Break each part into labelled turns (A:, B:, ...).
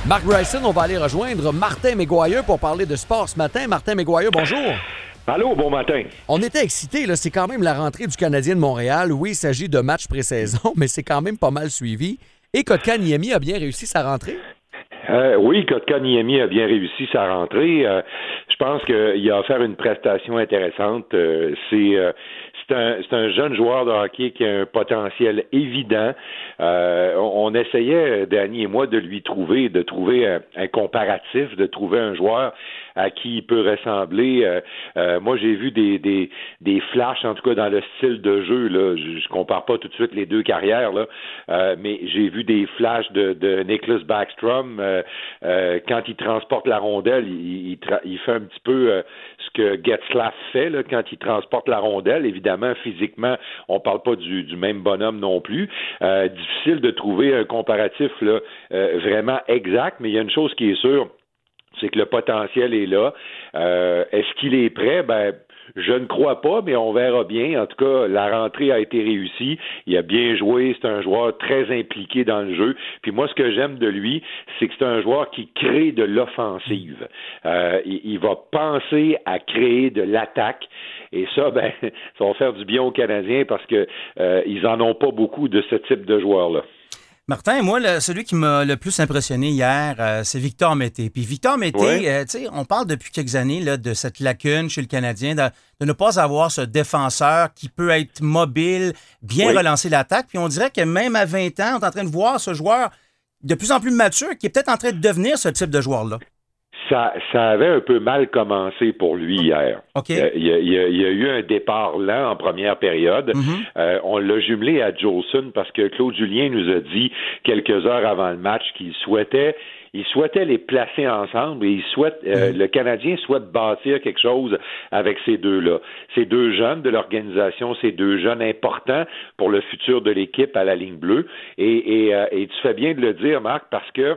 A: Marc Bryson, on va aller rejoindre Martin Maguire pour parler de sport ce matin. Martin Maguire, bonjour.
B: Allô, bon matin.
A: On était excités, là. C'est quand même la rentrée du Canadien de Montréal. Oui, il s'agit de matchs pré-saison, mais c'est quand même pas mal suivi. Et Kotkaniemi a bien réussi sa rentrée?
B: Oui, Kotkaniemi a bien réussi sa rentrée. Je pense qu'il a offert une prestation intéressante. C'est un jeune joueur de hockey qui a un potentiel évident. On essayait, Danny et moi, de trouver un comparatif, de trouver un joueur à qui il peut ressembler. Moi, j'ai vu des flashs, en tout cas dans le style de jeu. Là, je compare pas tout de suite les deux carrières, là, mais j'ai vu des flashs de Nicklas Backstrom. Quand il transporte la rondelle, il fait un petit peu ce que Getzlaf fait là, quand il transporte la rondelle. Évidemment, physiquement, on parle pas du même bonhomme non plus. Difficile de trouver un comparatif là, vraiment exact, mais il y a une chose qui est sûre, c'est que le potentiel est là. Est-ce qu'il est prêt? Je ne crois pas, mais on verra bien. En tout cas, la rentrée a été réussie. Il a bien joué. C'est un joueur très impliqué dans le jeu. Puis moi, ce que j'aime de lui, c'est que c'est un joueur qui crée de l'offensive. Il va penser à créer de l'attaque. Et ça, ça va faire du bien aux Canadiens parce que ils en ont pas beaucoup de ce type de joueurs-là.
C: Martin, moi, celui qui m'a le plus impressionné hier, c'est Victor Mété. Puis Victor Mété,
B: Oui.
C: tu sais, on parle depuis quelques années là, de cette lacune chez le Canadien, de ne pas avoir ce défenseur qui peut être mobile, bien relancer l'attaque. Puis on dirait que même à 20 ans, on est en train de voir ce joueur de plus en plus mature qui est peut-être en train de devenir ce type de joueur-là.
B: Ça avait un peu mal commencé pour lui hier.
C: OK.
B: Il y a eu un départ lent en première période.
C: Mm-hmm.
B: On l'a jumelé à Jolson parce que Claude Julien nous a dit quelques heures avant le match qu'il souhaitait les placer ensemble et le Canadien souhaite bâtir quelque chose avec ces deux-là. Ces deux jeunes de l'organisation, ces deux jeunes importants pour le futur de l'équipe à la ligne bleue. Et tu fais bien de le dire, Marc, parce que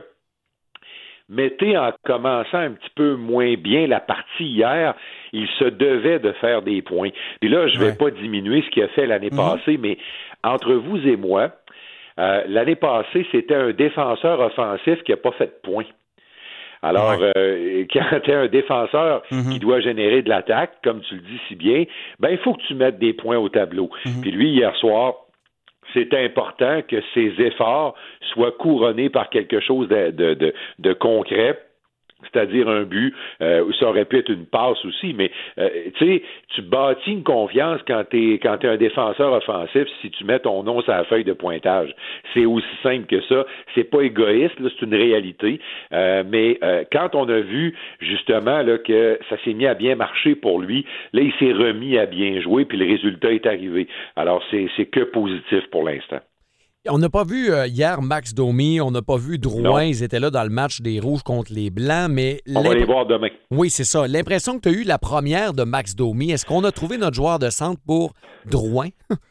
B: Mété, en commençant un petit peu moins bien la partie hier, il se devait de faire des points. Puis là, je ne vais pas diminuer ce qu'il a fait l'année passée, mais entre vous et moi, l'année passée, c'était un défenseur offensif qui n'a pas fait de points. Alors, quand tu es un défenseur qui doit générer de l'attaque, comme tu le dis si bien, il faut que tu mettes des points au tableau. Puis lui, hier soir, c'est important que ses efforts soient couronnés par quelque chose de concret, c'est-à-dire un but. Ça aurait pu être une passe aussi, mais tu sais, tu bâtis une confiance quand t'es un défenseur offensif si tu mets ton nom sur la feuille de pointage. C'est aussi simple que ça. C'est pas égoïste, là, c'est une réalité. Mais quand on a vu justement là que ça s'est mis à bien marcher pour lui, là il s'est remis à bien jouer, puis le résultat est arrivé. Alors c'est que positif pour l'instant.
A: On n'a pas vu hier Max Domi, on n'a pas vu Drouin.
B: Non.
A: Ils étaient là dans le match des Rouges contre les Blancs, mais...
B: On va les voir demain.
A: Oui, c'est ça. L'impression que tu as eu la première de Max Domi, est-ce qu'on a trouvé notre joueur de centre pour Drouin?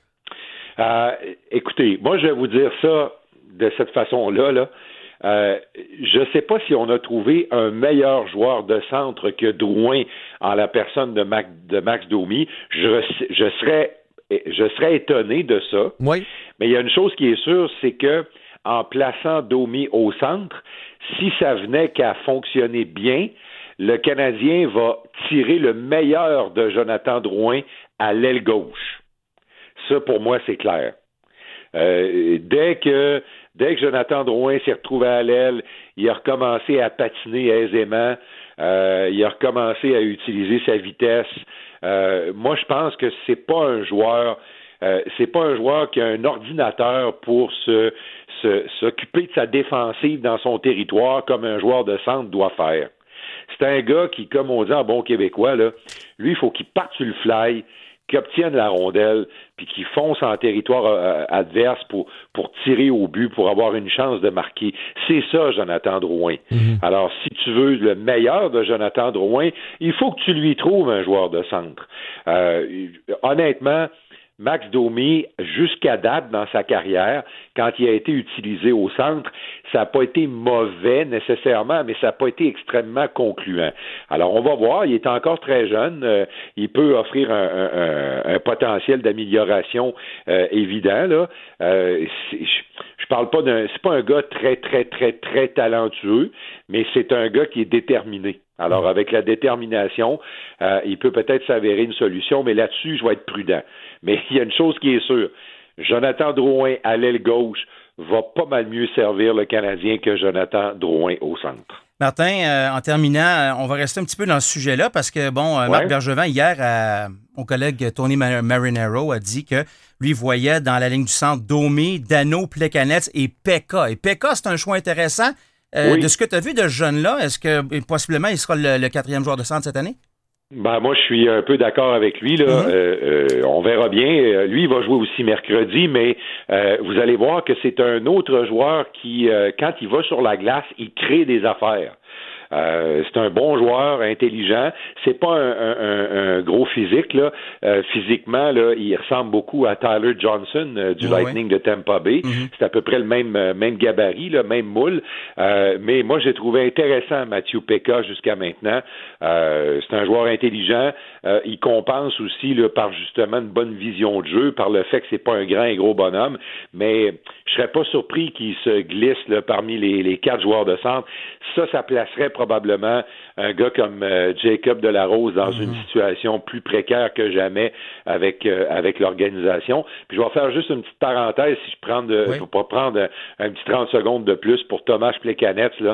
B: Écoutez, moi, je vais vous dire ça de cette façon-là. Là. Je ne sais pas si on a trouvé un meilleur joueur de centre que Drouin en la personne de Max Domi. Je serais étonné de ça.
A: Oui.
B: Mais il y a une chose qui est sûre, c'est que en plaçant Domi au centre, si ça venait qu'à fonctionner bien, le Canadien va tirer le meilleur de Jonathan Drouin à l'aile gauche. Ça, pour moi, c'est clair. Dès que Jonathan Drouin s'est retrouvé à l'aile, il a recommencé à patiner aisément, il a recommencé à utiliser sa vitesse. Moi, je pense que c'est pas un joueur qui a un ordinateur pour s'occuper de sa défensive dans son territoire comme un joueur de centre doit faire. C'est un gars qui, comme on dit en bon québécois, là, lui, il faut qu'il parte sur le fly, qu'il obtienne la rondelle, puis qu'il fonce en territoire adverse pour tirer au but, pour avoir une chance de marquer. C'est ça, Jonathan Drouin. Alors, si tu veux le meilleur de Jonathan Drouin, il faut que tu lui trouves un joueur de centre. Honnêtement, Max Domi, jusqu'à date dans sa carrière, quand il a été utilisé au centre, ça n'a pas été mauvais nécessairement, mais ça n'a pas été extrêmement concluant. Alors, on va voir, il est encore très jeune, il peut offrir un potentiel d'amélioration évident, là. Je parle pas c'est pas un gars très, très, très, très talentueux, mais c'est un gars qui est déterminé. Alors, avec la détermination, il peut peut-être s'avérer une solution, mais là-dessus, je vais être prudent. Mais il y a une chose qui est sûre. Jonathan Drouin à l'aile gauche va pas mal mieux servir le Canadien que Jonathan Drouin au centre.
C: Martin, en terminant, on va rester un petit peu dans ce sujet-là parce que, Marc Bergevin, hier, mon collègue Tony Marinaro a dit que lui voyait dans la ligne du centre Domi, Dano, Plekanec et Pekka. Et Pekka, c'est un choix intéressant. De ce que tu as vu de ce jeune-là, est-ce que possiblement il sera le 4e joueur de centre cette année?
B: Moi, je suis un peu d'accord avec lui. Là. On verra bien. Lui, il va jouer aussi mercredi, mais vous allez voir que c'est un autre joueur qui, quand il va sur la glace, il crée des affaires. C'est un bon joueur, intelligent. C'est pas un gros physique là. Physiquement là, il ressemble beaucoup à Tyler Johnson du Lightning de Tampa Bay. C'est à peu près le même gabarit, le même moule. Mais moi, j'ai trouvé intéressant Matthew Pekka jusqu'à maintenant. C'est un joueur intelligent. Il compense aussi là, par justement une bonne vision de jeu, par le fait que c'est pas un grand et gros bonhomme. Mais je serais pas surpris qu'il se glisse là, parmi les 4 joueurs de centre. Ça placerait probablement un gars comme Jacob Delarose dans une situation plus précaire que jamais avec l'organisation. Puis je vais faire juste une petite parenthèse si je vais pas prendre un petit 30 secondes de plus pour Tomáš Plekanec là.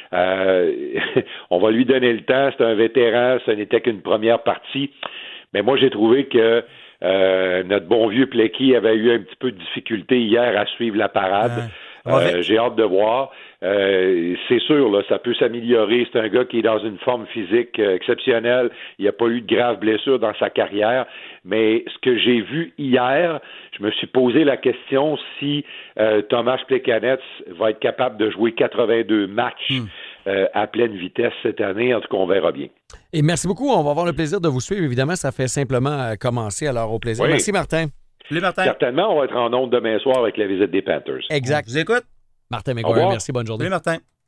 B: On va lui donner le temps, c'est un vétéran, ce n'était qu'une première partie. Mais moi j'ai trouvé que notre bon vieux Plecky avait eu un petit peu de difficulté hier à suivre la parade. J'ai hâte de voir. C'est sûr, là, ça peut s'améliorer. C'est un gars qui est dans une forme physique exceptionnelle. Il n'y a pas eu de graves blessures dans sa carrière. Mais ce que j'ai vu hier, je me suis posé la question si Tomáš Plekanec va être capable de jouer 82 matchs à pleine vitesse cette année. En tout cas, on verra bien.
A: Et merci beaucoup. On va avoir le plaisir de vous suivre. Évidemment, ça fait simplement commencer. Alors, au plaisir. Oui. Merci, Martin.
C: Salut, Martin.
B: Certainement, on va être en ondes demain soir avec la visite des Panthers.
A: Exact.
C: Je vous écoute.
A: Martin McGuire, merci. Bonne journée.
C: Salut, Martin.